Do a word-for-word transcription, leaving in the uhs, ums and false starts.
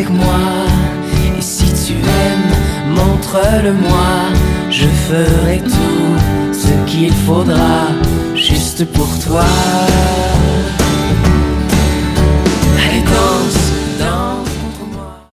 avec moi. Et si tu aimes, montre-le-moi. Je ferai tout ce qu'il faudra juste pour toi.